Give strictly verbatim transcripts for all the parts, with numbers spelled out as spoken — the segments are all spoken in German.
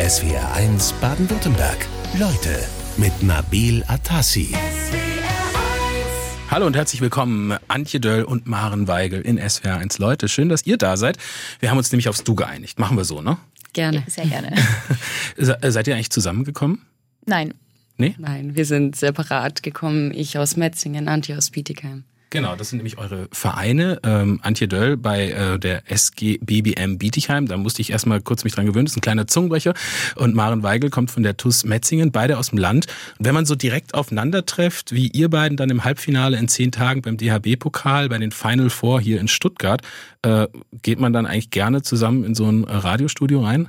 S W R eins Baden-Württemberg. Leute mit Nabil Atassi. Hallo und herzlich willkommen, Antje Döll und Maren Weigel in S W R eins. Leute, schön, dass ihr da seid. Wir haben uns nämlich aufs Du geeinigt. Machen wir so, ne? Gerne. Ja, sehr gerne. Seid ihr eigentlich zusammengekommen? Nein. Nee? Nein, wir sind separat gekommen. Ich aus Metzingen, Antje aus Bietigheim. Genau, das sind nämlich eure Vereine. Ähm, Antje Döll bei äh, der S G B B M Bietigheim, da musste ich erstmal kurz mich dran gewöhnen, das ist ein kleiner Zungenbrecher. Und Maren Weigel kommt von der T U S Metzingen, beide aus dem Land. Und wenn man so direkt aufeinander trifft, wie ihr beiden dann im Halbfinale in zehn Tagen beim D H B-Pokal, bei den Final Four hier in Stuttgart, äh, geht man dann eigentlich gerne zusammen in so ein Radiostudio rein?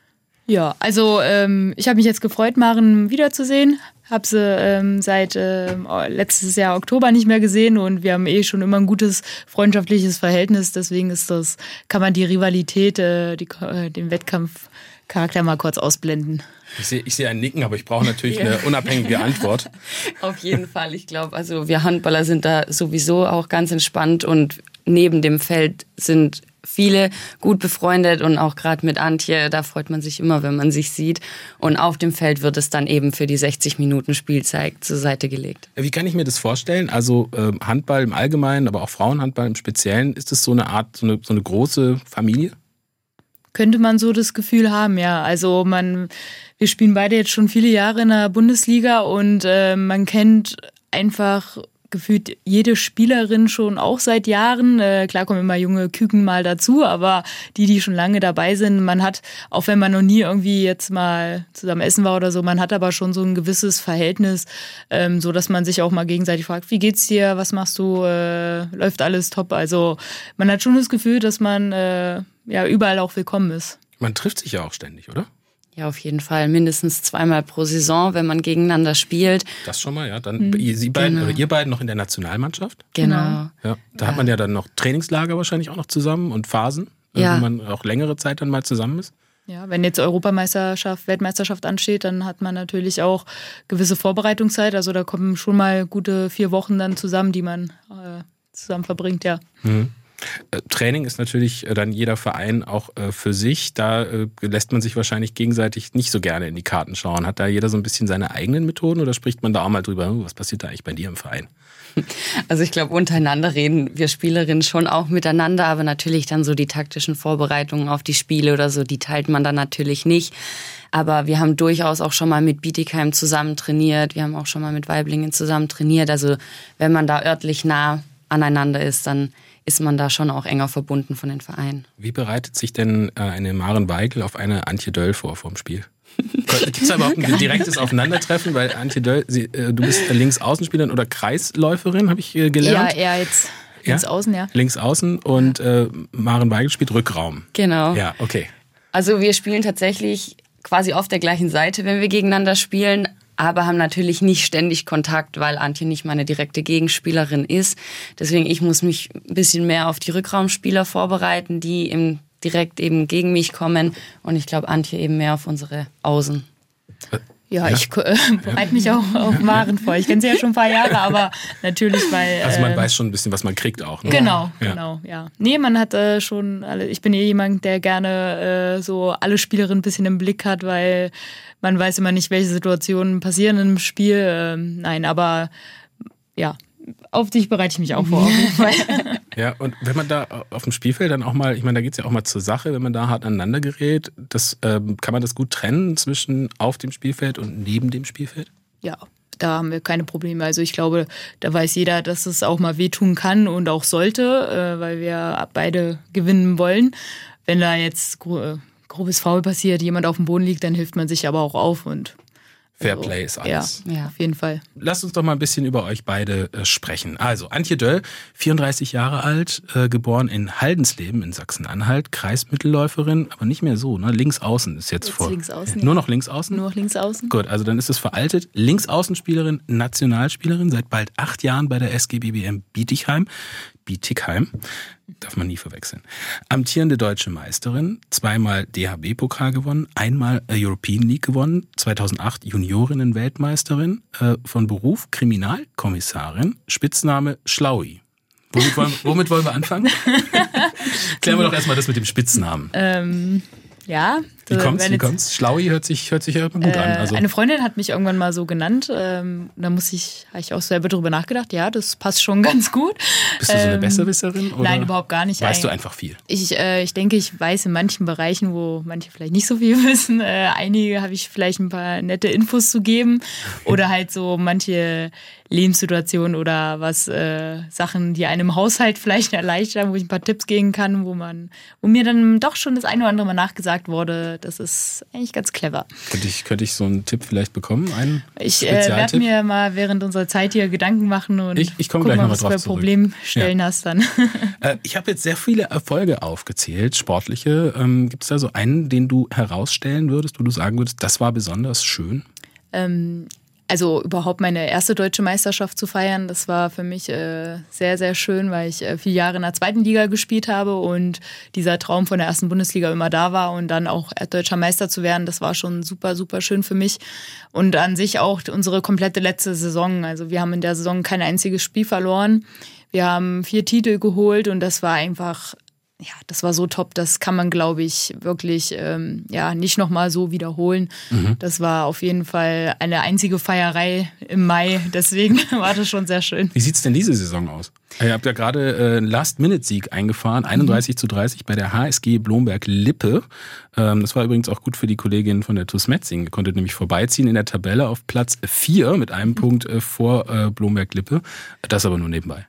Ja, also ähm, ich habe mich jetzt gefreut, Maren wiederzusehen. Habe sie ähm, seit äh, letztes Jahr Oktober nicht mehr gesehen und wir haben eh schon immer ein gutes freundschaftliches Verhältnis. Deswegen ist das, kann man die Rivalität, äh, die, äh, den Wettkampfcharakter mal kurz ausblenden. Ich sehe ich sehe ein Nicken, aber ich brauche natürlich eine unabhängige Antwort. Auf jeden Fall. Ich glaube, also wir Handballer sind da sowieso auch ganz entspannt und neben dem Feld sind viele gut befreundet und auch gerade mit Antje, da freut man sich immer, wenn man sich sieht. Und auf dem Feld wird es dann eben für die sechzig Minuten Spielzeit zur Seite gelegt. Wie kann ich mir das vorstellen? Also äh, Handball im Allgemeinen, aber auch Frauenhandball im Speziellen, ist das so eine Art, so eine, so eine große Familie? Könnte man so das Gefühl haben, ja. Also man, wir spielen beide jetzt schon viele Jahre in der Bundesliga und äh, man kennt einfach gefühlt jede Spielerin schon auch seit Jahren. Äh, klar kommen immer junge Küken mal dazu, aber die, die schon lange dabei sind, man hat, auch wenn man noch nie irgendwie jetzt mal zusammen essen war oder so, man hat aber schon so ein gewisses Verhältnis, ähm, so dass man sich auch mal gegenseitig fragt, wie geht's dir, was machst du, äh, läuft alles top. Also man hat schon das Gefühl, dass man äh, ja überall auch willkommen ist. Man trifft sich ja auch ständig, oder? Ja, auf jeden Fall. Mindestens zweimal pro Saison, wenn man gegeneinander spielt. Das schon mal, ja. Dann mhm. Sie beiden, genau. Oder ihr beiden noch in der Nationalmannschaft. Genau. Ja, da ja. hat man ja dann noch Trainingslager wahrscheinlich auch noch zusammen und Phasen, ja. wo man auch längere Zeit dann mal zusammen ist. Ja, wenn jetzt Europameisterschaft, Weltmeisterschaft ansteht, dann hat man natürlich auch gewisse Vorbereitungszeit. Also da kommen schon mal gute vier Wochen dann zusammen, die man äh, zusammen verbringt, ja. Mhm. Training ist natürlich dann jeder Verein auch für sich. Da lässt man sich wahrscheinlich gegenseitig nicht so gerne in die Karten schauen. Hat da jeder so ein bisschen seine eigenen Methoden oder spricht man da auch mal drüber, was passiert da eigentlich bei dir im Verein? Also ich glaube, untereinander reden wir Spielerinnen schon auch miteinander, aber natürlich dann so die taktischen Vorbereitungen auf die Spiele oder so, die teilt man dann natürlich nicht. Aber wir haben durchaus auch schon mal mit Bietigheim zusammen trainiert, wir haben auch schon mal mit Waiblingen zusammen trainiert. Also wenn man da örtlich nah aneinander ist, dann ist man da schon auch enger verbunden von den Vereinen. Wie bereitet sich denn eine Maren Weigel auf eine Antje Döll vor vorm Spiel? Gibt es da überhaupt ein direktes Aufeinandertreffen? Weil Antje Döll, sie, du bist Linksaußenspielerin oder Kreisläuferin, habe ich gelernt. Ja, eher jetzt links außen, ja. Links außen und äh, Maren Weigel spielt Rückraum. Genau. Ja, okay. Also wir spielen tatsächlich quasi auf der gleichen Seite, wenn wir gegeneinander spielen, aber haben natürlich nicht ständig Kontakt, weil Antje nicht meine direkte Gegenspielerin ist. Deswegen, ich muss mich ein bisschen mehr auf die Rückraumspieler vorbereiten, die im, direkt eben gegen mich kommen. Und ich glaube, Antje eben mehr auf unsere Außen. Ja, ja. ich äh, bereite mich auch auf Maren vor. Ich kenne sie ja schon ein paar Jahre, aber natürlich, weil... Also man äh, weiß schon ein bisschen, was man kriegt auch, ne? Genau, ja. genau, ja. Nee, man hat äh, schon alle... Ich bin eh jemand, der gerne äh, so alle Spielerinnen ein bisschen im Blick hat, weil man weiß immer nicht, welche Situationen passieren im Spiel. Ähm, nein, aber ja, auf dich bereite ich mich auch vor. Auf jeden Fall. Ja, und wenn man da auf dem Spielfeld dann auch mal, ich meine, da geht's ja auch mal zur Sache, wenn man da hart aneinander gerät, das, ähm, kann man das gut trennen zwischen auf dem Spielfeld und neben dem Spielfeld? Ja, da haben wir keine Probleme. Also ich glaube, da weiß jeder, dass es auch mal wehtun kann und auch sollte, äh, weil wir beide gewinnen wollen. Wenn da jetzt gro- grobes Foul passiert, jemand auf dem Boden liegt, dann hilft man sich aber auch auf und Fairplay ist alles. Ja, ja, auf jeden Fall. Lasst uns doch mal ein bisschen über euch beide äh, sprechen. Also, Antje Döll, vierunddreißig Jahre alt, äh, geboren in Haldensleben in Sachsen-Anhalt, Kreismittelläuferin, aber nicht mehr so, ne? Linksaußen ist jetzt, jetzt vor. Linksaußen, ja. Nur noch Linksaußen? Nur noch Linksaußen. Gut, also dann ist es veraltet. Linksaußenspielerin, Nationalspielerin, seit bald acht Jahren bei der S G B B M Bietigheim. Bietigheim, darf man nie verwechseln. Amtierende deutsche Meisterin, zweimal D H B-Pokal gewonnen, einmal European League gewonnen, zweitausendacht Juniorinnen-Weltmeisterin, äh, von Beruf Kriminalkommissarin, Spitzname Schlaui. Womit wollen, womit wollen wir anfangen? Klären wir doch erstmal das mit dem Spitznamen. Ähm, ja, Wie kommt's? Wie kommt's? Schlaui hört sich, hört sich ja gut äh, an. Also. Eine Freundin hat mich irgendwann mal so genannt. Ähm, da muss ich, habe ich auch selber drüber nachgedacht. Ja, das passt schon ganz gut. Bist du so eine ähm, Besserwisserin? Oder nein, überhaupt gar nicht. Weißt du einfach viel? Ich, äh, ich denke, ich weiß in manchen Bereichen, wo manche vielleicht nicht so viel wissen. Äh, einige habe ich vielleicht ein paar nette Infos zu geben. Oder halt so manche Lebenssituationen oder was äh, Sachen, die einem im Haushalt vielleicht erleichtern, wo ich ein paar Tipps geben kann, wo man, wo mir dann doch schon das eine oder andere Mal nachgesagt wurde. Das ist eigentlich ganz clever. Könnte ich, könnte ich so einen Tipp vielleicht bekommen? Einen ich äh, werde mir mal während unserer Zeit hier Gedanken machen und ich, ich komme gleich mal, noch mal drauf was du für Problemstellen ja. hast dann. Äh, ich habe jetzt sehr viele Erfolge aufgezählt, sportliche. Ähm, gibt es da so einen, den du herausstellen würdest, wo du sagen würdest, das war besonders schön? Ähm, Also überhaupt meine erste deutsche Meisterschaft zu feiern, das war für mich äh, sehr, sehr schön, weil ich äh, vier Jahre in der zweiten Liga gespielt habe und dieser Traum von der ersten Bundesliga immer da war und dann auch deutscher Meister zu werden, das war schon super, super schön für mich. Und an sich auch unsere komplette letzte Saison. Also wir haben in der Saison kein einziges Spiel verloren. Wir haben vier Titel geholt und das war einfach... Ja, das war so top, das kann man, glaube ich, wirklich ähm, ja, nicht nochmal so wiederholen. Mhm. Das war auf jeden Fall eine einzige Feierei im Mai, deswegen war das schon sehr schön. Wie sieht's denn diese Saison aus? Ihr habt ja gerade äh, einen Last-Minute-Sieg eingefahren, einunddreißig mhm. zu dreißig bei der H S G Blomberg-Lippe. Ähm, das war übrigens auch gut für die Kollegin von der T U S Metzingen. Ihr konntet nämlich vorbeiziehen in der Tabelle auf Platz vier mit einem mhm. Punkt äh, vor äh, Blomberg-Lippe. Das aber nur nebenbei.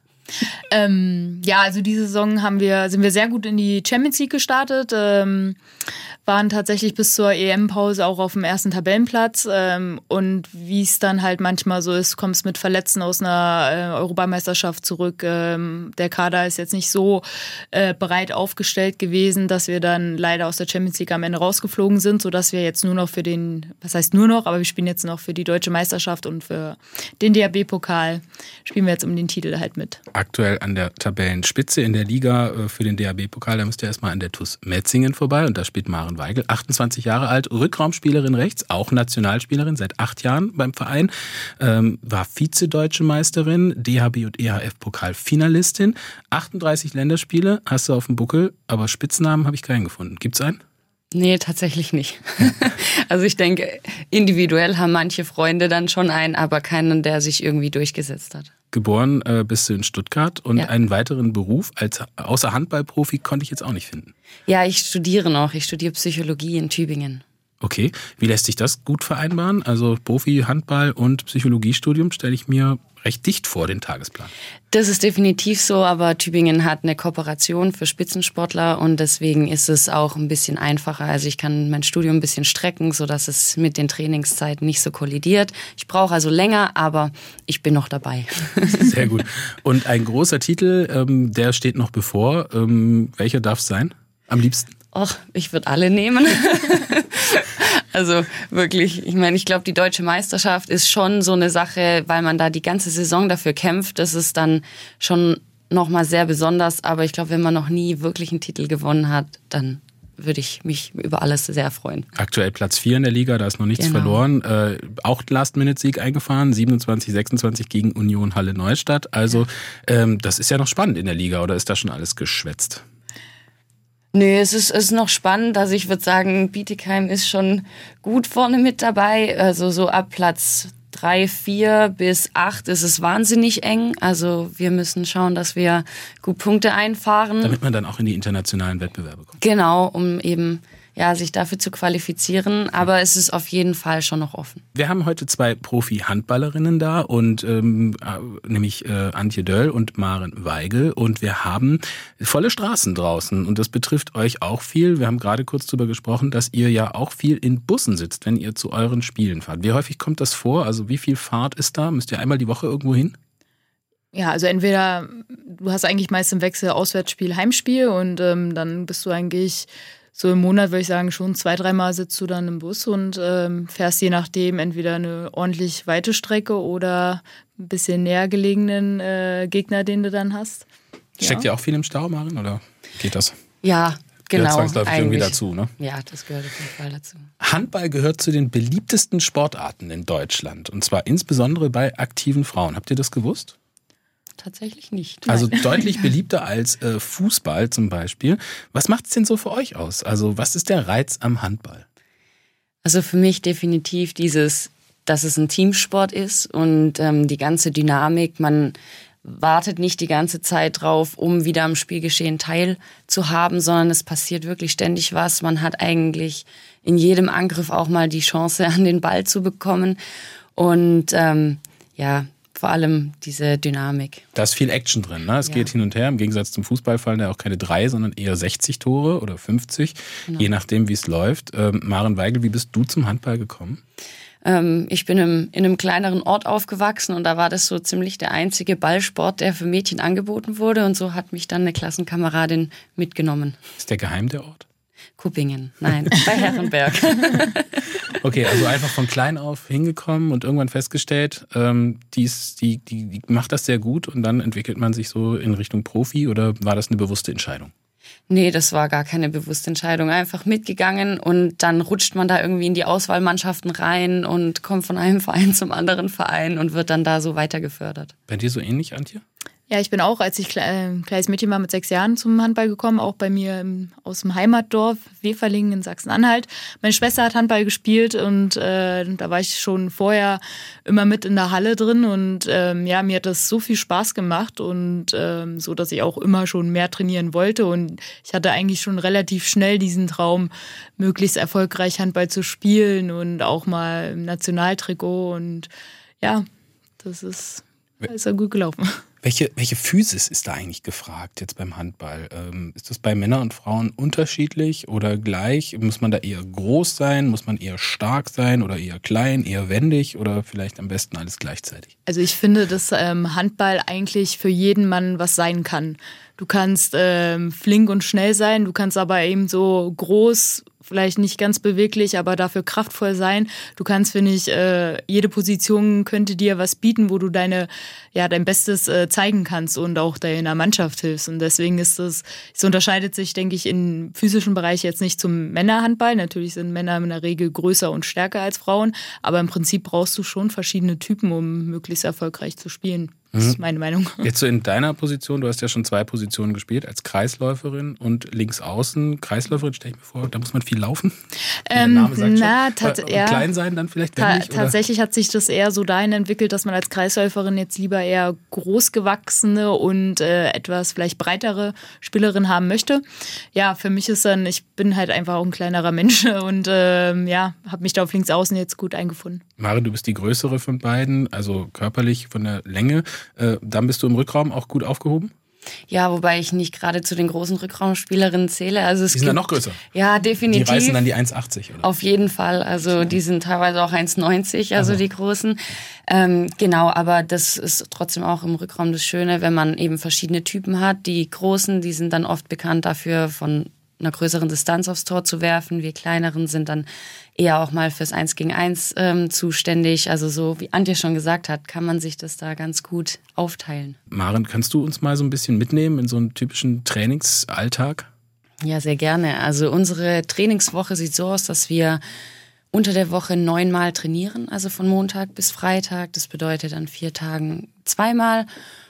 Ähm, ja, also diese Saison haben wir, sind wir sehr gut in die Champions League gestartet, ähm, waren tatsächlich bis zur E M-Pause auch auf dem ersten Tabellenplatz ähm, und wie es dann halt manchmal so ist, kommst mit Verletzten aus einer äh, Europameisterschaft zurück. Ähm, der Kader ist jetzt nicht so äh, breit aufgestellt gewesen, dass wir dann leider aus der Champions League am Ende rausgeflogen sind, sodass wir jetzt nur noch für den, was heißt nur noch, aber wir spielen jetzt noch für die Deutsche Meisterschaft und für den D H B-Pokal spielen wir jetzt um den Titel halt mit. Aktuell an der Tabellenspitze in der Liga für den D H B-Pokal, da müsst ihr erstmal an der T U S Metzingen vorbei und da spielt Maren Weigel, achtundzwanzig Jahre alt, Rückraumspielerin rechts, auch Nationalspielerin, seit acht Jahren beim Verein, ähm, war Vize-Deutsche Meisterin, D H B und E H F-Pokal-Finalistin, achtunddreißig Länderspiele, hast du auf dem Buckel, aber Spitznamen habe ich keinen gefunden. Gibt's einen? Nee, tatsächlich nicht. Also ich denke, individuell haben manche Freunde dann schon einen, aber keinen, der sich irgendwie durchgesetzt hat. Geboren äh, bist du in Stuttgart und ja. einen weiteren Beruf als außer Handballprofi konnte ich jetzt auch nicht finden. Ja, ich studiere noch. Ich studiere Psychologie in Tübingen. Okay, wie lässt sich das gut vereinbaren? Also Profi, Handball und Psychologiestudium stelle ich mir recht dicht vor, den Tagesplan. Das ist definitiv so, aber Tübingen hat eine Kooperation für Spitzensportler und deswegen ist es auch ein bisschen einfacher. Also ich kann mein Studium ein bisschen strecken, sodass es mit den Trainingszeiten nicht so kollidiert. Ich brauche also länger, aber ich bin noch dabei. Sehr gut. Und ein großer Titel, ähm, der steht noch bevor. Ähm, welcher darf es sein? Am liebsten? Och, ich würde alle nehmen. Also wirklich, ich meine, ich glaube, die Deutsche Meisterschaft ist schon so eine Sache, weil man da die ganze Saison dafür kämpft. Das ist dann schon nochmal sehr besonders. Aber ich glaube, wenn man noch nie wirklich einen Titel gewonnen hat, dann würde ich mich über alles sehr freuen. Aktuell Platz vier in der Liga, da ist noch nichts genau. verloren. Äh, auch Last-Minute-Sieg eingefahren, siebenundzwanzig sechsundzwanzig gegen Union Halle Neustadt. Also ähm, das ist ja noch spannend in der Liga, oder ist da schon alles geschwätzt? Nö, es ist, es ist noch spannend. Also ich würde sagen, Bietigheim ist schon gut vorne mit dabei. Also so ab Platz drei, vier bis acht ist es wahnsinnig eng. Also wir müssen schauen, dass wir gut Punkte einfahren. Damit man dann auch in die internationalen Wettbewerbe kommt. Genau, um eben ja, sich dafür zu qualifizieren. Aber es ist auf jeden Fall schon noch offen. Wir haben heute zwei Profi-Handballerinnen da, und ähm, nämlich äh, Antje Döll und Maren Weigel. Und wir haben volle Straßen draußen. Und das betrifft euch auch viel. Wir haben gerade kurz darüber gesprochen, dass ihr ja auch viel in Bussen sitzt, wenn ihr zu euren Spielen fahrt. Wie häufig kommt das vor? Also wie viel Fahrt ist da? Müsst ihr einmal die Woche irgendwo hin? Ja, also entweder du hast eigentlich meist im Wechsel Auswärtsspiel, Heimspiel, und ähm, dann bist du eigentlich so im Monat, würde ich sagen, schon zwei, dreimal sitzt du dann im Bus und ähm, fährst je nachdem entweder eine ordentlich weite Strecke oder ein bisschen näher gelegenen äh, Gegner, den du dann hast. Steckt ja auch viel im Stau, Maren, oder geht das? Ja, genau. Gehört zwangsläufig irgendwie dazu, ne? Ja, das gehört auf jeden Fall dazu. Handball gehört zu den beliebtesten Sportarten in Deutschland, und zwar insbesondere bei aktiven Frauen. Habt ihr das gewusst? Tatsächlich nicht. Also deutlich beliebter als äh, Fußball zum Beispiel. Was macht es denn so für euch aus? Also was ist der Reiz am Handball? Also für mich definitiv dieses, dass es ein Teamsport ist und ähm, die ganze Dynamik, man wartet nicht die ganze Zeit drauf, um wieder am Spielgeschehen teilzuhaben, sondern es passiert wirklich ständig was. Man hat eigentlich in jedem Angriff auch mal die Chance, an den Ball zu bekommen. Und ähm, ja, vor allem diese Dynamik. Da ist viel Action drin, ne? Es ja. geht hin und her. Im Gegensatz zum Fußball fallen da auch keine drei, sondern eher sechzig Tore oder fünfzig, genau. je nachdem, wie es läuft. Ähm, Maren Weigel, wie bist du zum Handball gekommen? Ähm, ich bin im, in einem kleineren Ort aufgewachsen und da war das so ziemlich der einzige Ballsport, der für Mädchen angeboten wurde. Und so hat mich dann eine Klassenkameradin mitgenommen. Ist der geheim, der Ort? Kuppingen, nein, bei Herrenberg. Okay, also einfach von klein auf hingekommen und irgendwann festgestellt, ähm, die, ist, die, die, die macht das sehr gut und dann entwickelt man sich so in Richtung Profi oder war das eine bewusste Entscheidung? Nee, das war gar keine bewusste Entscheidung. Einfach mitgegangen und dann rutscht man da irgendwie in die Auswahlmannschaften rein und kommt von einem Verein zum anderen Verein und wird dann da so weiter gefördert. Bei dir so ähnlich, Antje? Ja, ich bin auch, als ich ein kleines Mädchen war, mit sechs Jahren zum Handball gekommen, auch bei mir im, aus dem Heimatdorf Weferlingen in Sachsen-Anhalt. Meine Schwester hat Handball gespielt und äh, da war ich schon vorher immer mit in der Halle drin und ähm, ja, mir hat das so viel Spaß gemacht und ähm, so, dass ich auch immer schon mehr trainieren wollte und ich hatte eigentlich schon relativ schnell diesen Traum, möglichst erfolgreich Handball zu spielen und auch mal im Nationaltrikot und ja, das ist, ist ja gut gelaufen. Welche, welche Physis ist da eigentlich gefragt jetzt beim Handball? Ähm, ist das bei Männern und Frauen unterschiedlich oder gleich? Muss man da eher groß sein? Muss man eher stark sein oder eher klein, eher wendig oder vielleicht am besten alles gleichzeitig? Also ich finde, dass ähm, Handball eigentlich für jeden Mann was sein kann. Du kannst ähm, flink und schnell sein, du kannst aber eben so groß, vielleicht nicht ganz beweglich, aber dafür kraftvoll sein. Du kannst, finde ich, äh, jede Position könnte dir was bieten, wo du deine, ja, dein Bestes äh, zeigen kannst und auch deiner Mannschaft hilfst. Und deswegen ist das, es unterscheidet sich, denke ich, im physischen Bereich jetzt nicht zum Männerhandball. Natürlich sind Männer in der Regel größer und stärker als Frauen, aber im Prinzip brauchst du schon verschiedene Typen, um möglichst erfolgreich zu spielen. Das ist meine Meinung. Jetzt so in deiner Position, du hast ja schon zwei Positionen gespielt, als Kreisläuferin und Linksaußen. Kreisläuferin, stelle ich mir vor, da muss man viel laufen. Ähm, der Name sagt na, schon. Und ja, klein sein dann vielleicht? Ta- wendig, tatsächlich hat sich das eher so dahin entwickelt, dass man als Kreisläuferin jetzt lieber eher großgewachsene und äh, etwas vielleicht breitere Spielerin haben möchte. Ja, für mich ist dann, ich bin halt einfach auch ein kleinerer Mensch und äh, ja, habe mich da auf Linksaußen jetzt gut eingefunden. Maren, du bist die größere von beiden, also körperlich von der Länge. Äh, dann bist du im Rückraum auch gut aufgehoben? Ja, wobei ich nicht gerade zu den großen Rückraumspielerinnen zähle. Also es die sind gibt, ja noch größer. Ja, definitiv. Die reißen dann die eins achtzig, oder? Auf jeden Fall. Also die sind teilweise auch eins neunzig, also, also die großen. Ähm, genau, aber das ist trotzdem auch im Rückraum das Schöne, wenn man eben verschiedene Typen hat. Die Großen, die sind dann oft bekannt dafür, von einer größeren Distanz aufs Tor zu werfen. Wir Kleineren sind dann eher auch mal fürs Eins gegen Eins ähm, zuständig. Also so, wie Antje schon gesagt hat, kann man sich das da ganz gut aufteilen. Maren, kannst du uns mal so ein bisschen mitnehmen in so einen typischen Trainingsalltag? Ja, sehr gerne. Also unsere Trainingswoche sieht so aus, dass wir unter der Woche neunmal trainieren, also von Montag bis Freitag. Das bedeutet an vier Tagen zweimal.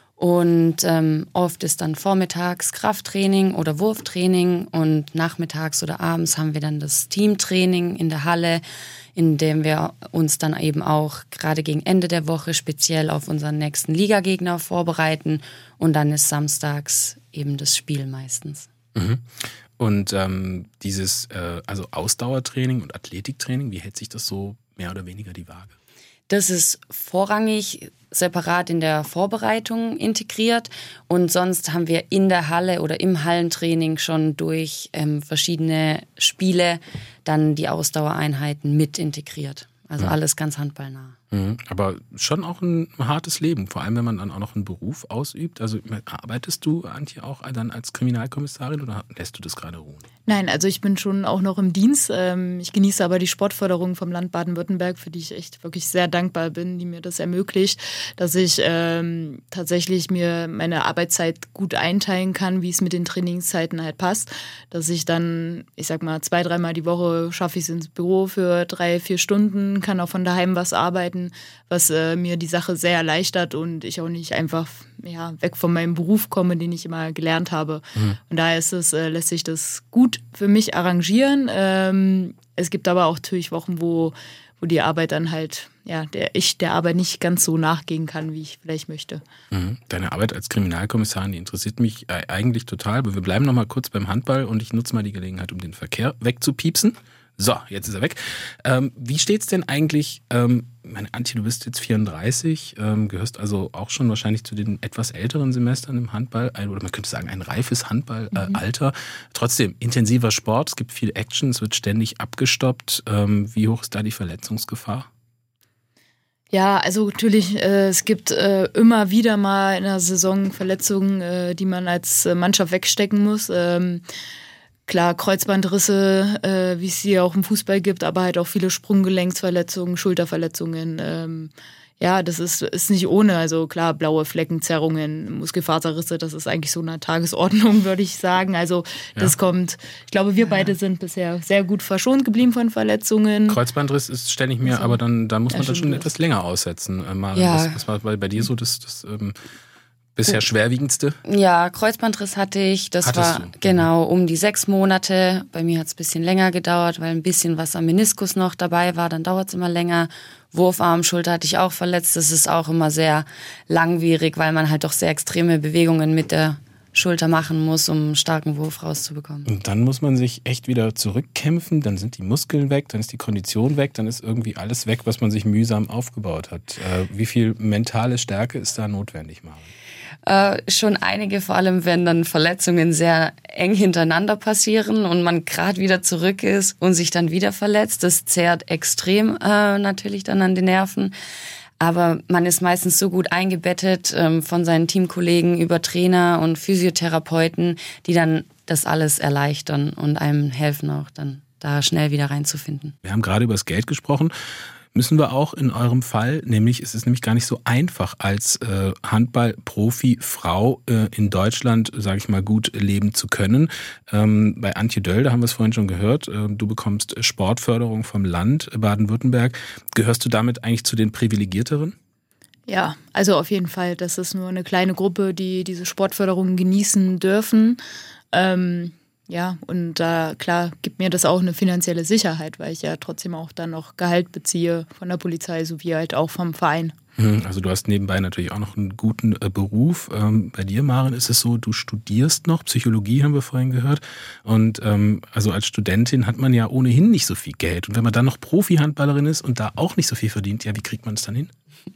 Und ähm, oft ist dann vormittags Krafttraining oder Wurftraining und nachmittags oder abends haben wir dann das Teamtraining in der Halle, in dem wir uns dann eben auch gerade gegen Ende der Woche speziell auf unseren nächsten Ligagegner vorbereiten und dann ist samstags eben das Spiel meistens. Mhm. Und ähm, dieses äh, also Ausdauertraining und Athletiktraining, wie hält sich das so mehr oder weniger die Waage? Das ist vorrangig separat in der Vorbereitung integriert und sonst haben wir in der Halle oder im Hallentraining schon durch ähm, verschiedene Spiele dann die Ausdauereinheiten mit integriert. Also alles ganz handballnah. Mhm. Aber schon auch ein hartes Leben, vor allem wenn man dann auch noch einen Beruf ausübt. Also arbeitest du, Antje, auch dann als Kriminalkommissarin oder lässt du das gerade ruhen? Nein, also ich bin schon auch noch im Dienst. Ich genieße aber die Sportförderung vom Land Baden-Württemberg, für die ich echt wirklich sehr dankbar bin, die mir das ermöglicht, dass ich ähm, tatsächlich mir meine Arbeitszeit gut einteilen kann, wie es mit den Trainingszeiten halt passt. Dass ich dann, ich sag mal, zwei, dreimal die Woche schaffe ich es ins Büro für drei, vier Stunden, kann auch von daheim was arbeiten. sprechen, was äh, mir die Sache sehr erleichtert und ich auch nicht einfach ja, weg von meinem Beruf komme, den ich immer gelernt habe. Mhm. Und daher ist es, äh, lässt sich das gut für mich arrangieren. Ähm, es gibt aber auch natürlich Wochen, wo, wo die Arbeit dann halt, ja, der ich der Arbeit nicht ganz so nachgehen kann, wie ich vielleicht möchte. Mhm. Deine Arbeit als Kriminalkommissarin, die interessiert mich eigentlich total, aber wir bleiben noch mal kurz beim Handball und ich nutze mal die Gelegenheit, um den Verkehr wegzupiepsen. So, jetzt ist er weg. Ähm, wie steht's denn eigentlich, ähm, meine Antje, du bist jetzt vierunddreißig, ähm, gehörst also auch schon wahrscheinlich zu den etwas älteren Semestern im Handball, ein, oder man könnte sagen ein reifes Handballalter. Mhm. Trotzdem, intensiver Sport, es gibt viel Action, es wird ständig abgestoppt. Ähm, wie hoch ist da die Verletzungsgefahr? Ja, also natürlich, äh, es gibt äh, immer wieder mal in der Saison Verletzungen, äh, die man als Mannschaft wegstecken muss. Ähm, Klar, Kreuzbandrisse, äh, wie es sie auch im Fußball gibt, aber halt auch viele Sprunggelenksverletzungen, Schulterverletzungen. Ähm, ja, das ist, ist nicht ohne. Also klar, blaue Flecken, Zerrungen, Muskelfaserrisse, das ist eigentlich so eine Tagesordnung, würde ich sagen. Also das ja. kommt, ich glaube, wir beide sind bisher sehr gut verschont geblieben von Verletzungen. Kreuzbandriss ist ständig mir, also, aber dann da muss man ja, das schon das. etwas länger aussetzen. Äh, Maren, ja. was, was war bei, bei dir so das... das ähm bisher schwerwiegendste? Ja, Kreuzbandriss hatte ich. Das Hattest war du? genau um die sechs Monate. Bei mir hat es ein bisschen länger gedauert, weil ein bisschen was am Meniskus noch dabei war. Dann dauert es immer länger. Wurfarm, Schulter hatte ich auch verletzt. Das ist auch immer sehr langwierig, weil man halt doch sehr extreme Bewegungen mit der Schulter machen muss, um einen starken Wurf rauszubekommen. Und dann muss man sich echt wieder zurückkämpfen, dann sind die Muskeln weg, dann ist die Kondition weg, dann ist irgendwie alles weg, was man sich mühsam aufgebaut hat. Äh, wie viel mentale Stärke ist da notwendig, Maren? Äh, schon einige, vor allem wenn dann Verletzungen sehr eng hintereinander passieren und man gerade wieder zurück ist und sich dann wieder verletzt. Das zehrt extrem äh, natürlich dann an den Nerven. Aber man ist meistens so gut eingebettet ähm, von seinen Teamkollegen über Trainer und Physiotherapeuten, die dann das alles erleichtern und einem helfen auch dann da schnell wieder reinzufinden. Wir haben gerade über das Geld gesprochen. Müssen wir auch in eurem Fall, nämlich es ist nämlich gar nicht so einfach als äh, Handball-Profi-Frau äh, in Deutschland, sage ich mal, gut leben zu können. Ähm, bei Antje Döll, da haben wir es vorhin schon gehört, äh, du bekommst Sportförderung vom Land Baden-Württemberg. Gehörst du damit eigentlich zu den Privilegierteren? Ja, also auf jeden Fall. Das ist nur eine kleine Gruppe, die diese Sportförderung genießen dürfen. Ähm Ja, und da, äh, klar, gibt mir das auch eine finanzielle Sicherheit, weil ich ja trotzdem auch dann noch Gehalt beziehe von der Polizei sowie halt auch vom Verein. Also du hast nebenbei natürlich auch noch einen guten äh, Beruf. Ähm, bei dir, Maren, ist es so, du studierst noch, Psychologie haben wir vorhin gehört. Und ähm, also als Studentin hat man ja ohnehin nicht so viel Geld. Und wenn man dann noch Profi-Handballerin ist und da auch nicht so viel verdient, ja, wie kriegt man es dann hin?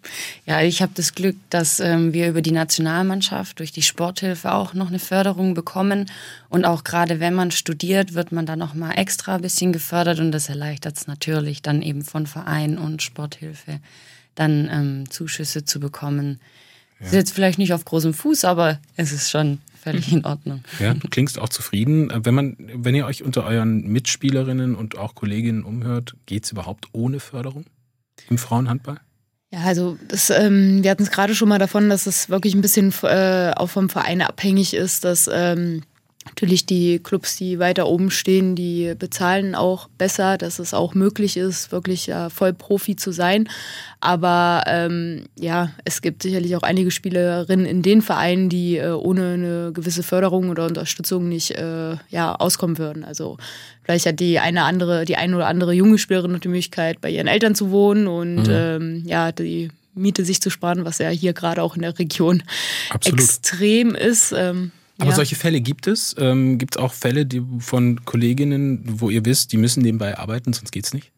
Ja, ich habe das Glück, dass ähm, wir über die Nationalmannschaft, durch die Sporthilfe auch noch eine Förderung bekommen. Und auch gerade wenn man studiert, wird man dann noch mal extra ein bisschen gefördert. Und das erleichtert es natürlich dann eben von Verein und Sporthilfe dann ähm, Zuschüsse zu bekommen. Ja. Ist jetzt vielleicht nicht auf großem Fuß, aber es ist schon völlig in Ordnung. Ja, du klingst auch zufrieden. Wenn man, wenn ihr euch unter euren Mitspielerinnen und auch Kolleginnen umhört, geht es überhaupt ohne Förderung im Frauenhandball? Ja, also das, ähm, wir hatten es gerade schon mal davon, dass es wirklich ein bisschen äh, auch vom Verein abhängig ist, dass ähm, natürlich die Clubs, die weiter oben stehen, die bezahlen auch besser, dass es auch möglich ist, wirklich äh, voll Profi zu sein. Aber ähm, ja, es gibt sicherlich auch einige Spielerinnen in den Vereinen, die äh, ohne eine gewisse Förderung oder Unterstützung nicht äh, ja, auskommen würden. Also vielleicht hat die eine andere, die eine oder andere junge Spielerin noch die Möglichkeit, bei ihren Eltern zu wohnen und mhm. ähm, ja, die Miete sich zu sparen, was ja hier gerade auch in der Region Absolut. extrem ist. Ähm, Aber ja. solche Fälle gibt es? Ähm, gibt es auch Fälle die von Kolleginnen, wo ihr wisst, die müssen nebenbei arbeiten, sonst geht's nicht?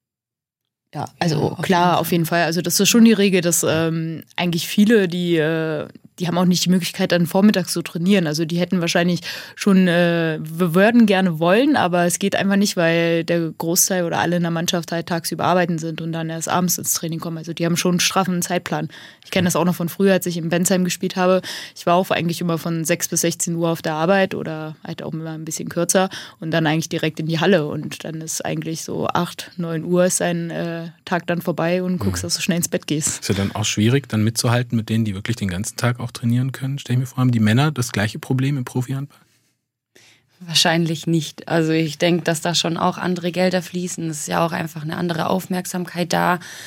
Ja, also ja, klar, auf jeden Fall. Also das ist schon die Regel, dass ähm, eigentlich viele, die, äh, die haben auch nicht die Möglichkeit, dann vormittags zu trainieren. Also die hätten wahrscheinlich schon, äh, wir würden gerne wollen, aber es geht einfach nicht, weil der Großteil oder alle in der Mannschaft halt tagsüber arbeiten sind und dann erst abends ins Training kommen. Also die haben schon einen straffen Zeitplan. Ich kenne das auch noch von früher, als ich in Bensheim gespielt habe. Ich war auch eigentlich immer von sechs bis sechzehn Uhr auf der Arbeit oder halt auch immer ein bisschen kürzer und dann eigentlich direkt in die Halle. Und dann ist eigentlich so acht, neun Uhr ist ein äh, Tag dann vorbei und guckst, dass du schnell ins Bett gehst. Ist ja dann auch schwierig, dann mitzuhalten mit denen, die wirklich den ganzen Tag auch trainieren können. Stell ich mir vor, haben die Männer das gleiche Problem im Profi-Handball? Wahrscheinlich nicht. Also ich denke, dass da schon auch andere Gelder fließen. Es ist ja auch einfach eine andere Aufmerksamkeit da.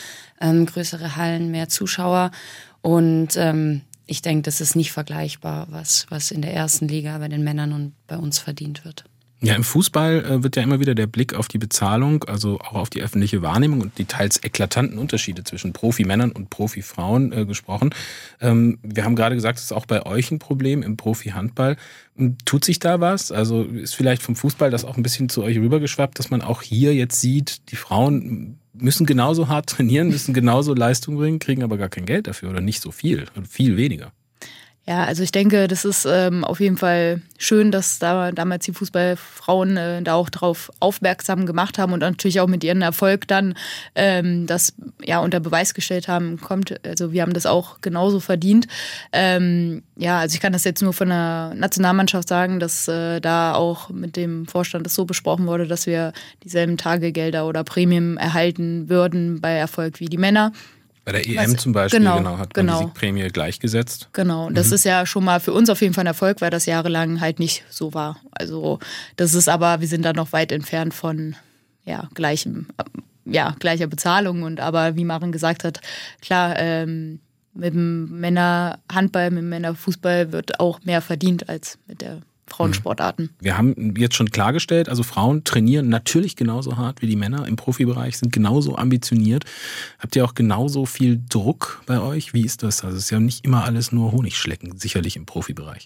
ähm, größere Hallen, mehr Zuschauer und ähm, ich denke, das ist nicht vergleichbar, was, was in der ersten Liga bei den Männern und bei uns verdient wird. Ja, im Fußball äh, wird ja immer wieder der Blick auf die Bezahlung, also auch auf die öffentliche Wahrnehmung und die teils eklatanten Unterschiede zwischen Profimännern und Profifrauen äh, gesprochen. Ähm, wir haben gerade gesagt, das ist auch bei euch ein Problem im Profi-Handball. Tut sich da was? Also ist vielleicht vom Fußball das auch ein bisschen zu euch rübergeschwappt, dass man auch hier jetzt sieht, die Frauen müssen genauso hart trainieren, müssen genauso Leistung bringen, kriegen aber gar kein Geld dafür oder nicht so viel, viel weniger. Ja, also ich denke, das ist ähm, auf jeden Fall schön, dass da damals die Fußballfrauen äh, da auch drauf aufmerksam gemacht haben und natürlich auch mit ihrem Erfolg dann ähm, das ja unter Beweis gestellt haben, kommt. Also wir haben das auch genauso verdient. Ähm, ja, also ich kann das jetzt nur von der Nationalmannschaft sagen, dass äh, da auch mit dem Vorstand das so besprochen wurde, dass wir dieselben Tagegelder oder Prämien erhalten würden bei Erfolg wie die Männer. Bei der E M Was, zum Beispiel genau, genau, hat man genau. die Siegprämie gleichgesetzt. Genau, das mhm. ist ja schon mal für uns auf jeden Fall ein Erfolg, weil das jahrelang halt nicht so war. Also das ist aber, wir sind da noch weit entfernt von ja, gleichem, ja, gleicher Bezahlung. Und aber wie Maren gesagt hat, klar, ähm, mit dem Männerhandball, mit dem Männerfußball wird auch mehr verdient als mit der Frauensportarten. Wir haben jetzt schon klargestellt, also Frauen trainieren natürlich genauso hart wie die Männer im Profibereich, sind genauso ambitioniert. Habt ihr auch genauso viel Druck bei euch? Wie ist das? Also es ist ja nicht immer alles nur Honigschlecken, sicherlich im Profibereich.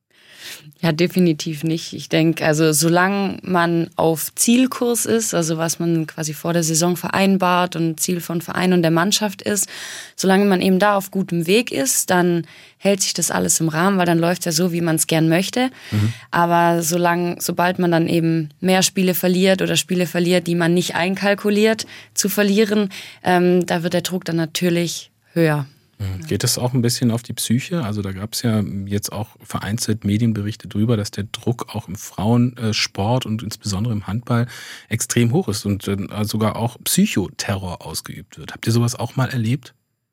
Ja, definitiv nicht. Ich denke, also solange man auf Zielkurs ist, also was man quasi vor der Saison vereinbart und Ziel von Verein und der Mannschaft ist, solange man eben da auf gutem Weg ist, dann hält sich das alles im Rahmen, weil dann läuft es ja so, wie man es gern möchte. Mhm. Aber solange, sobald man dann eben mehr Spiele verliert oder Spiele verliert, die man nicht einkalkuliert zu verlieren, ähm, da wird der Druck dann natürlich höher. Geht das auch ein bisschen auf die Psyche? Also da gab es ja jetzt auch vereinzelt Medienberichte drüber, dass der Druck auch im Frauensport und insbesondere im Handball extrem hoch ist und sogar auch Psychoterror ausgeübt wird. Habt ihr sowas auch mal erlebt?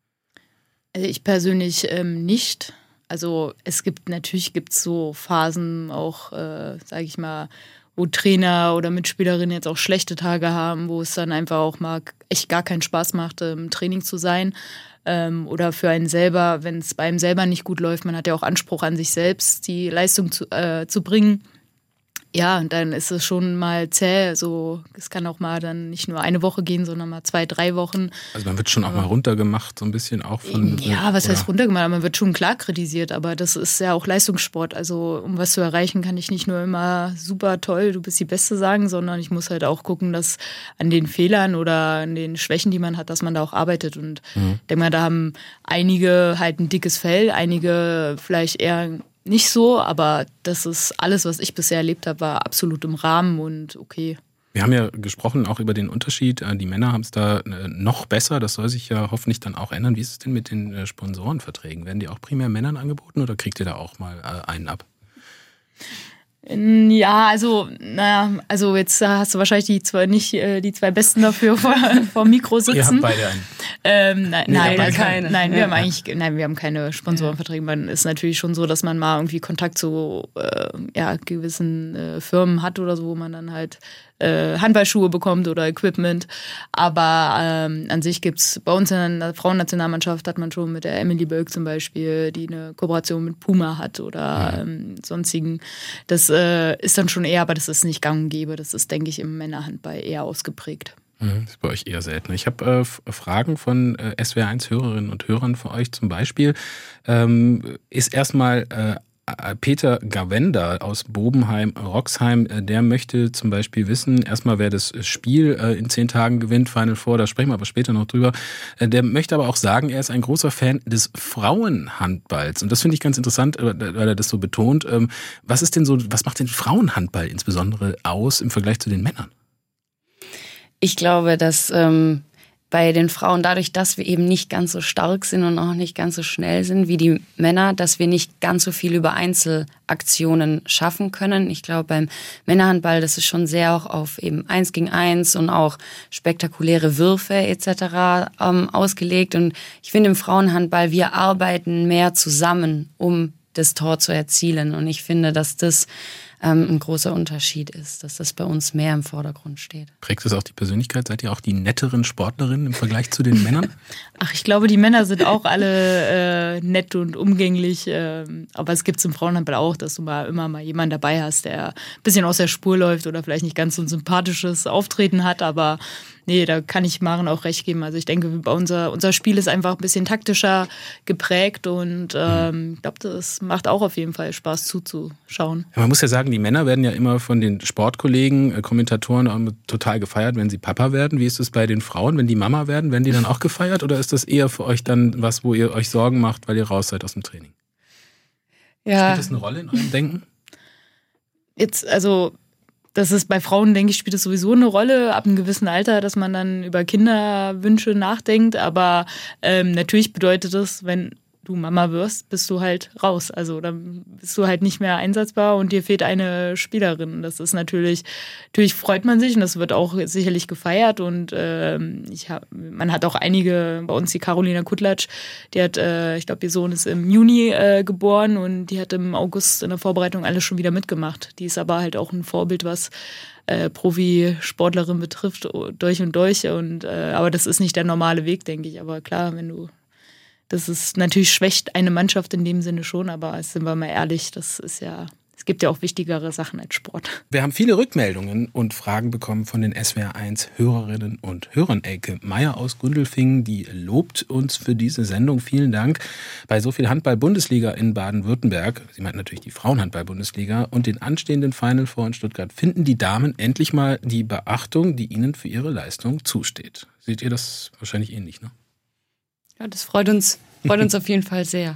Also ich persönlich ähm, nicht. Also es gibt, natürlich gibt es so Phasen auch, äh, sage ich mal, wo Trainer oder Mitspielerinnen jetzt auch schlechte Tage haben, wo es dann einfach auch mal echt gar keinen Spaß macht, im Training zu sein. Ähm, oder für einen selber, wenn es bei einem selber nicht gut läuft, man hat ja auch Anspruch an sich selbst, die Leistung zu, äh, zu bringen. Ja, und dann ist es schon mal zäh. So, es kann auch mal dann nicht nur eine Woche gehen, sondern mal zwei, drei Wochen. Also man wird schon auch mal runtergemacht, so ein bisschen auch von... Ja, was oder? heißt runtergemacht? Man wird schon klar kritisiert, aber das ist ja auch Leistungssport. Also um was zu erreichen, kann ich nicht nur immer super toll, du bist die Beste sagen, sondern ich muss halt auch gucken, dass an den Fehlern oder an den Schwächen, die man hat, dass man da auch arbeitet. Und mhm. ich denke mal, da haben einige halt ein dickes Fell, einige vielleicht eher... nicht so, aber das ist alles, was ich bisher erlebt habe, war absolut im Rahmen und okay. Wir haben ja gesprochen auch über den Unterschied. Die Männer haben es da noch besser. Das soll sich ja hoffentlich dann auch ändern. Wie ist es denn mit den Sponsorenverträgen? Werden die auch primär Männern angeboten oder kriegt ihr da auch mal einen ab? Ja, also, naja, also jetzt hast du wahrscheinlich die zwei nicht äh, die zwei Besten dafür vor, vor dem Mikro sitzen. Ihr habt beide einen. Ähm, nein, nee, nein, also, keine. nein, wir ja. haben eigentlich, nein, wir haben keine Sponsorenverträge. Man ist natürlich schon so, dass man mal irgendwie Kontakt zu äh, ja, gewissen äh, Firmen hat oder so, wo man dann halt äh, Handballschuhe bekommt oder Equipment. Aber ähm, an sich gibt's bei uns in der Frauennationalmannschaft hat man schon mit der Emily Bölk zum Beispiel, die eine Kooperation mit Puma hat oder ja. ähm, sonstigen. Das äh, ist dann schon eher, aber das ist nicht gang und gäbe. Das ist, denke ich, im Männerhandball eher ausgeprägt. Das ist bei euch eher selten. Ich habe äh, Fragen von äh, S W R eins Hörerinnen und Hörern für euch. Zum Beispiel ähm, ist erstmal äh, Peter Gawenda aus Bobenheim-Roxheim, äh, der möchte zum Beispiel wissen, erstmal wer das Spiel äh, in zehn Tagen gewinnt, Final Four, da sprechen wir aber später noch drüber. Äh, der möchte aber auch sagen, er ist ein großer Fan des Frauenhandballs. Und das finde ich ganz interessant, weil er das so betont. Ähm, was ist denn so, was macht den Frauenhandball insbesondere aus im Vergleich zu den Männern? Ich glaube, dass ähm, bei den Frauen dadurch, dass wir eben nicht ganz so stark sind und auch nicht ganz so schnell sind wie die Männer, dass wir nicht ganz so viel über Einzelaktionen schaffen können. Ich glaube, beim Männerhandball, das ist schon sehr auch auf eben eins gegen eins und auch spektakuläre Würfe et cetera ähm, ausgelegt. Und ich finde im Frauenhandball, wir arbeiten mehr zusammen, um das Tor zu erzielen. Und ich finde, dass das ähm, ein großer Unterschied ist, dass das bei uns mehr im Vordergrund steht. Prägt das auch die Persönlichkeit? Seid ihr auch die netteren Sportlerinnen im Vergleich zu den Männern? Ach, ich glaube, die Männer sind auch alle äh, nett und umgänglich. Äh, aber es gibt es im Frauenhandball auch, dass du mal immer mal jemanden dabei hast, der ein bisschen aus der Spur läuft oder vielleicht nicht ganz so ein sympathisches Auftreten hat. Aber nee, da kann ich Maren auch recht geben. Also ich denke, bei unser, unser Spiel ist einfach ein bisschen taktischer geprägt und ähm, ich glaube, das macht auch auf jeden Fall Spaß zuzuschauen. Ja, man muss ja sagen, die Männer werden ja immer von den Sportkollegen, äh, Kommentatoren auch total gefeiert, wenn sie Papa werden. Wie ist es bei den Frauen, wenn die Mama werden? Werden die dann auch gefeiert oder ist das eher für euch dann was, wo ihr euch Sorgen macht, weil ihr raus seid aus dem Training? Ja. Spielt das eine Rolle in eurem Denken? Jetzt, also das ist bei Frauen, denke ich, spielt es sowieso eine Rolle ab einem gewissen Alter, dass man dann über Kinderwünsche nachdenkt. Aber ähm, natürlich bedeutet das, wenn du Mama wirst, bist du halt raus. Also dann bist du halt nicht mehr einsatzbar und dir fehlt eine Spielerin. Das ist natürlich, natürlich freut man sich und das wird auch sicherlich gefeiert. Und ähm, ich hab, man hat auch einige, bei uns die Carolina Kutlatsch, die hat, äh, ich glaube, ihr Sohn ist im Juni äh, geboren und die hat im August in der Vorbereitung alles schon wieder mitgemacht. Die ist aber halt auch ein Vorbild, was äh, Profisportlerin betrifft, durch und durch. Und, äh, aber das ist nicht der normale Weg, denke ich. Aber klar, wenn du Das ist natürlich schwächt eine Mannschaft in dem Sinne schon, aber sind wir mal ehrlich, das ist ja, es gibt ja auch wichtigere Sachen als Sport. Wir haben viele Rückmeldungen und Fragen bekommen von den S W R eins Hörerinnen und Hörern. Elke Meier aus Gundelfingen, die lobt uns für diese Sendung. Vielen Dank. Bei so viel Handball-Bundesliga in Baden-Württemberg, sie meint natürlich die Frauenhandball-Bundesliga und den anstehenden Final Four in Stuttgart, finden die Damen endlich mal die Beachtung, die ihnen für ihre Leistung zusteht. Seht ihr das wahrscheinlich ähnlich, ne? Ja, das freut uns, freut uns auf jeden Fall sehr.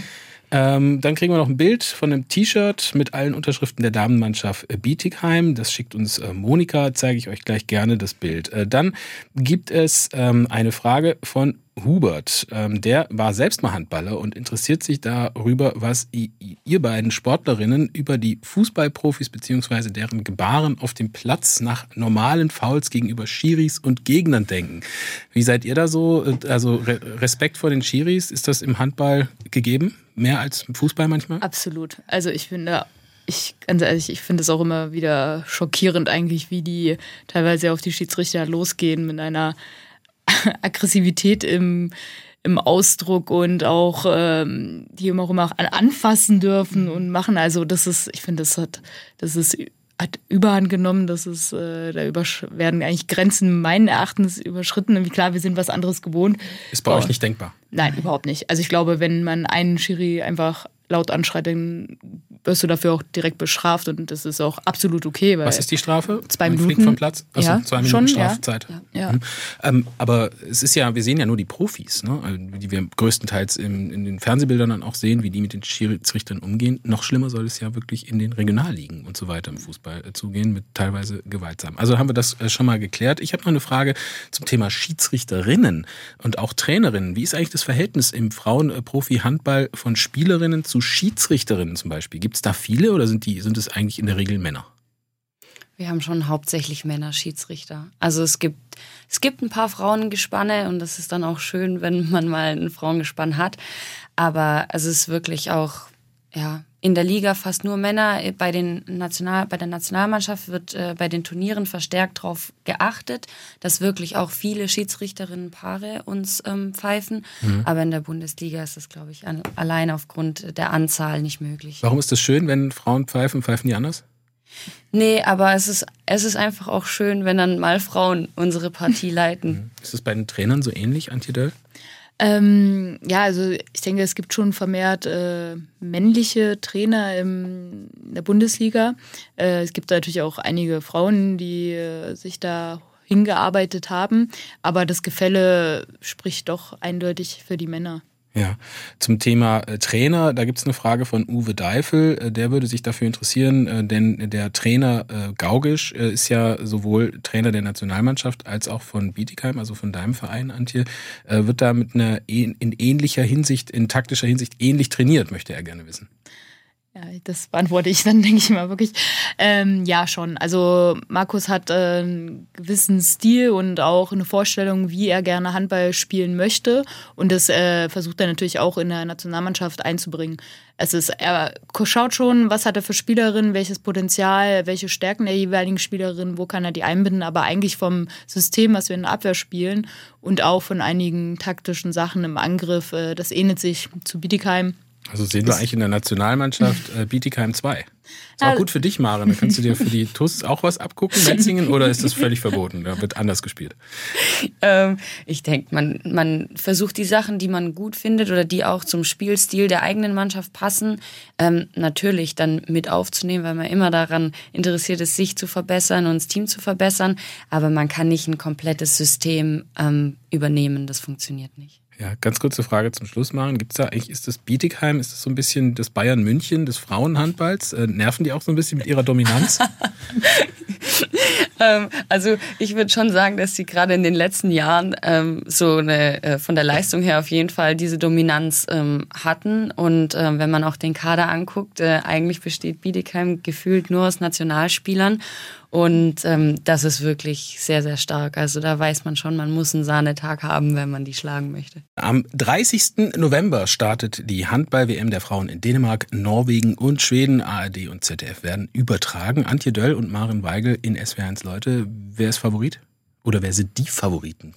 Ähm, dann kriegen wir noch ein Bild von einem T-Shirt mit allen Unterschriften der Damenmannschaft Bietigheim. Das schickt uns äh, Monika, zeige ich euch gleich gerne das Bild. Äh, dann gibt es ähm, eine Frage von Hubert. Ähm, der war selbst mal Handballer und interessiert sich darüber, was i- ihr beiden Sportlerinnen über die Fußballprofis bzw. deren Gebaren auf dem Platz nach normalen Fouls gegenüber Schiris und Gegnern denken. Wie seid ihr da so? Also Re- Respekt vor den Schiris, ist das im Handball gegeben? Mehr als im Fußball manchmal? Absolut. Also ich finde, ich ganz ehrlich, ich finde es auch immer wieder schockierend eigentlich, wie die teilweise auf die Schiedsrichter losgehen mit einer Aggressivität im, im Ausdruck und auch ähm, die immer auch immer anfassen dürfen und machen. Also das ist, ich finde, das hat, das ist hat Überhand genommen, das ist, äh, da übersch- werden eigentlich Grenzen meinen Erachtens überschritten. Und klar, wir sind was anderes gewohnt. Ist bei oh. euch nicht denkbar? Nein, überhaupt nicht. Also ich glaube, wenn man einen Schiri einfach laut anschreit, dann wirst du dafür auch direkt bestraft und das ist auch absolut okay. Weil Was ist die Strafe? Zwei Man Minuten. fliegt vom Platz? Achso, Ja, zwei Minuten schon, Strafzeit. ja. Ja. Mhm. Ähm, aber es ist ja, wir sehen ja nur die Profis, ne? Die wir größtenteils im, in den Fernsehbildern dann auch sehen, wie die mit den Schiedsrichtern umgehen. Noch schlimmer soll es ja wirklich in den Regionalligen und so weiter im Fußball äh, zugehen, mit teilweise gewaltsam. Also haben wir das äh, schon mal geklärt. Ich habe noch eine Frage zum Thema Schiedsrichterinnen und auch Trainerinnen. Wie ist eigentlich das Verhältnis im Frauen-Profi-Handball von Spielerinnen zu Schiedsrichterinnen zum Beispiel? Gibt es da viele oder sind die, sind es eigentlich in der Regel Männer? Wir haben schon hauptsächlich Männer-Schiedsrichter. Also es gibt, es gibt ein paar Frauengespanne und das ist dann auch schön, wenn man mal ein Frauengespann hat. Aber also es ist wirklich auch, ja, in der Liga fast nur Männer. Bei, den National, bei der Nationalmannschaft wird äh, bei den Turnieren verstärkt darauf geachtet, dass wirklich auch viele Schiedsrichterinnenpaare uns ähm, pfeifen. Mhm. Aber in der Bundesliga ist das, glaube ich, an, allein aufgrund der Anzahl nicht möglich. Warum ist das schön, wenn Frauen pfeifen? Pfeifen die anders? Nee, aber es ist, es ist einfach auch schön, wenn dann mal Frauen unsere Partie leiten. Ist das bei den Trainern so ähnlich, Antje Döll? Ähm, ja, also ich denke, es gibt schon vermehrt äh, männliche Trainer im, in der Bundesliga. Äh, es gibt natürlich auch einige Frauen, die äh, sich da hingearbeitet haben. Aber das Gefälle spricht doch eindeutig für die Männer. Ja, zum Thema äh, Trainer, da gibt's eine Frage von Uwe Deifel, äh, der würde sich dafür interessieren, äh, denn der Trainer äh, Gaugisch äh, ist ja sowohl Trainer der Nationalmannschaft als auch von Bietigheim, also von deinem Verein, Antje, äh, wird da mit einer in ähnlicher Hinsicht, in taktischer Hinsicht ähnlich trainiert, möchte er gerne wissen. Ja, das beantworte ich dann, denke ich mal wirklich. Ähm, ja, schon. Also Markus hat äh, einen gewissen Stil und auch eine Vorstellung, wie er gerne Handball spielen möchte. Und das äh, versucht er natürlich auch in der Nationalmannschaft einzubringen. Es ist, er schaut schon, was hat er für Spielerinnen, welches Potenzial, welche Stärken der jeweiligen Spielerin, wo kann er die einbinden. Aber eigentlich vom System, was wir in der Abwehr spielen und auch von einigen taktischen Sachen im Angriff, äh, das ähnelt sich zu Bietigheim. Also sehen wir eigentlich in der Nationalmannschaft äh, Bietigheim zwei. Ist auch gut für dich, Maren. Da kannst du dir für die T U S auch was abgucken, Metzingen, oder ist das völlig verboten? Da wird anders gespielt. Ähm, ich denke, man, man versucht die Sachen, die man gut findet oder die auch zum Spielstil der eigenen Mannschaft passen, ähm, natürlich dann mit aufzunehmen, weil man immer daran interessiert ist, sich zu verbessern und das Team zu verbessern. Aber man kann nicht ein komplettes System ähm, übernehmen. Das funktioniert nicht. Ja, ganz kurze Frage zum Schluss, Maren. Gibt's da eigentlich, ist das Bietigheim, ist das so ein bisschen das Bayern München des Frauenhandballs? Äh, nerven die auch so ein bisschen mit ihrer Dominanz? ähm, also ich würde schon sagen, dass sie gerade in den letzten Jahren ähm, so eine, äh, von der Leistung her auf jeden Fall diese Dominanz ähm, hatten. Und äh, wenn man auch den Kader anguckt, äh, eigentlich besteht Bietigheim gefühlt nur aus Nationalspielern. Und ähm, das ist wirklich sehr, sehr stark. Also da weiß man schon, man muss einen Sahnetag haben, wenn man die schlagen möchte. Am dreißigsten November startet die Handball-W M der Frauen in Dänemark, Norwegen und Schweden. A R D und Z D F werden übertragen. Antje Döll und Maren Weigel in S W R eins Leute. Wer ist Favorit? Oder wer sind die Favoriten?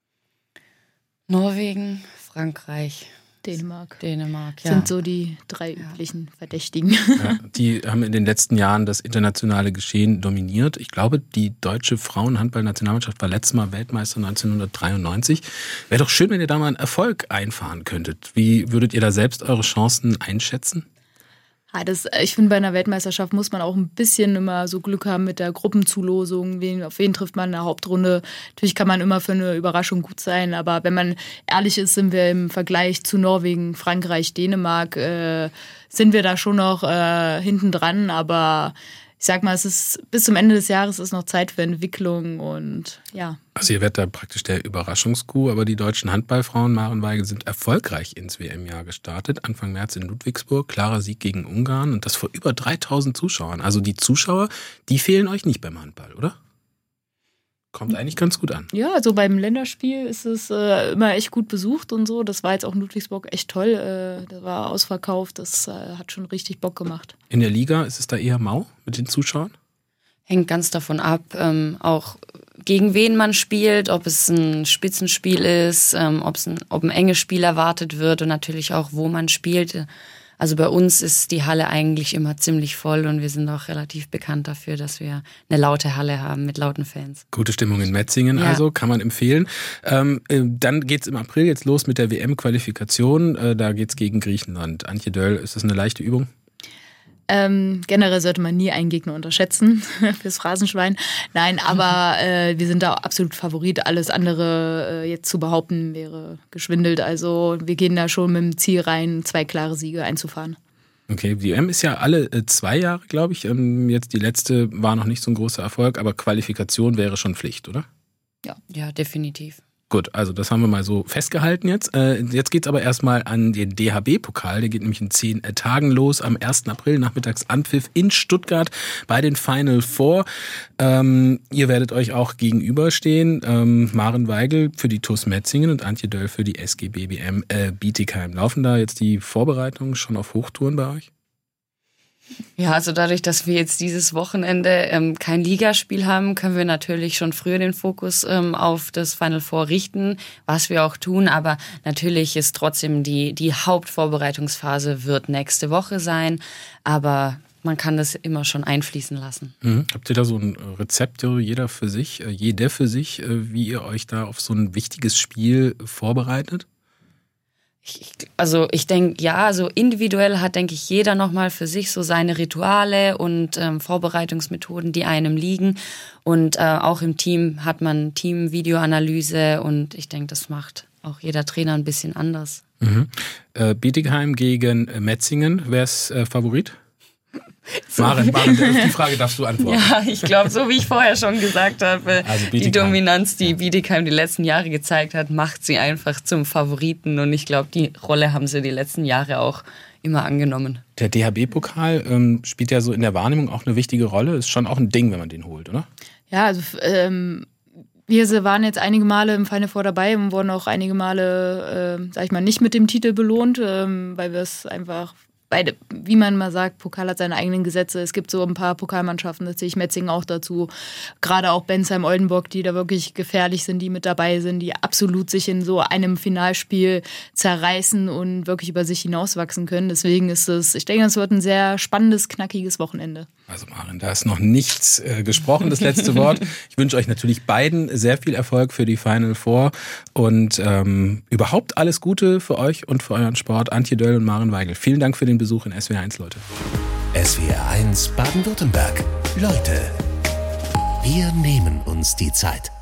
Norwegen, Frankreich. Dänemark. Dänemark, ja. Sind so die drei üblichen Verdächtigen. Ja, die haben in den letzten Jahren das internationale Geschehen dominiert. Ich glaube, die deutsche Frauenhandball-Nationalmannschaft war letztes Mal Weltmeister neunzehnhundertdreiundneunzig. Wäre doch schön, wenn ihr da mal einen Erfolg einfahren könntet. Wie würdet ihr da selbst eure Chancen einschätzen? Ja, das, ich finde, bei einer Weltmeisterschaft muss man auch ein bisschen immer so Glück haben mit der Gruppenzulosung. Wen, auf wen trifft man in der Hauptrunde? Natürlich kann man immer für eine Überraschung gut sein, aber wenn man ehrlich ist, sind wir im Vergleich zu Norwegen, Frankreich, Dänemark, äh, sind wir da schon noch äh, hinten dran, aber ich sag mal, es ist bis zum Ende des Jahres ist noch Zeit für Entwicklung und ja. Also ihr werdet da praktisch der Überraschungskuh, aber die deutschen Handballfrauen, Maren Weigel, sind erfolgreich ins W M-Jahr gestartet. Anfang März in Ludwigsburg, klarer Sieg gegen Ungarn und das vor über dreitausend Zuschauern. Also die Zuschauer, die fehlen euch nicht beim Handball, oder? Kommt eigentlich ganz gut an. Ja, also beim Länderspiel ist es äh, immer echt gut besucht und so. Das war jetzt auch in Ludwigsburg echt toll. Äh, das war ausverkauft, das äh, hat schon richtig Bock gemacht. In der Liga ist es da eher mau mit den Zuschauern? Hängt ganz davon ab, ähm, auch gegen wen man spielt, ob es ein Spitzenspiel ist, ähm, ob es ein, ob ein enges Spiel erwartet wird und natürlich auch, wo man spielt. Also bei uns ist die Halle eigentlich immer ziemlich voll und wir sind auch relativ bekannt dafür, dass wir eine laute Halle haben mit lauten Fans. Gute Stimmung in Metzingen, ja. Also kann man empfehlen. Ähm, dann geht's im April jetzt los mit der W M-Qualifikation. Äh, da geht's gegen Griechenland. Antje Döll, ist das eine leichte Übung? Ähm, generell sollte man nie einen Gegner unterschätzen fürs Phrasenschwein. Nein, aber äh, wir sind da absolut Favorit. Alles andere äh, jetzt zu behaupten wäre geschwindelt. Also wir gehen da schon mit dem Ziel rein, zwei klare Siege einzufahren. Okay, die W M ist ja alle äh, zwei Jahre, glaube ich. Ähm, jetzt die letzte war noch nicht so ein großer Erfolg, aber Qualifikation wäre schon Pflicht, oder? Ja, ja, definitiv. Gut, also das haben wir mal so festgehalten jetzt. Äh, jetzt geht's aber erstmal an den D H B-Pokal. Der geht nämlich in zehn Tagen los. Am ersten April nachmittags Anpfiff in Stuttgart bei den Final Four. Ähm, ihr werdet euch auch gegenüberstehen. Ähm, Maren Weigel für die T U S Metzingen und Antje Döll für die S G B B M äh, Bietigheim. Laufen da jetzt die Vorbereitungen schon auf Hochtouren bei euch? Ja, also dadurch, dass wir jetzt dieses Wochenende ähm, kein Ligaspiel haben, können wir natürlich schon früher den Fokus ähm, auf das Final Four richten, was wir auch tun. Aber natürlich ist trotzdem die, die Hauptvorbereitungsphase wird nächste Woche sein. Aber man kann das immer schon einfließen lassen. Mhm. Habt ihr da so ein Rezept, jeder für sich, jeder für sich, wie ihr euch da auf so ein wichtiges Spiel vorbereitet? Ich, also ich denke, ja, also individuell hat, denke ich, jeder nochmal für sich so seine Rituale und ähm, Vorbereitungsmethoden, die einem liegen. Und äh, auch im Team hat man Team-Videoanalyse und ich denke, das macht auch jeder Trainer ein bisschen anders. Mhm. Äh, Bietigheim gegen Metzingen, wer ist äh, Favorit? Maren, Maren, auf die Frage darfst du antworten. Ja, ich glaube, so wie ich vorher schon gesagt habe, also die Dominanz, die Bietigheim die letzten Jahre gezeigt hat, macht sie einfach zum Favoriten. Und ich glaube, die Rolle haben sie die letzten Jahre auch immer angenommen. Der D H B-Pokal ähm, spielt ja so in der Wahrnehmung auch eine wichtige Rolle. Ist schon auch ein Ding, wenn man den holt, oder? Ja, also ähm, wir waren jetzt einige Male im Final Four dabei und wurden auch einige Male, äh, sag ich mal, nicht mit dem Titel belohnt, ähm, weil wir es einfach... Beide, wie man mal sagt, Pokal hat seine eigenen Gesetze. Es gibt so ein paar Pokalmannschaften, da zähle ich Metzingen auch dazu. Gerade auch Bensheim-Oldenburg, die da wirklich gefährlich sind, die mit dabei sind, die absolut sich in so einem Finalspiel zerreißen und wirklich über sich hinauswachsen können. Deswegen ist es, ich denke, es wird ein sehr spannendes, knackiges Wochenende. Also Maren, da ist noch nichts äh, gesprochen, das letzte Wort. Ich wünsche euch natürlich beiden sehr viel Erfolg für die Final Four und ähm, überhaupt alles Gute für euch und für euren Sport. Antje Döll und Maren Weigel. Vielen Dank für den Besuch in S W R eins, Leute. S W R eins Baden-Württemberg. Leute, wir nehmen uns die Zeit.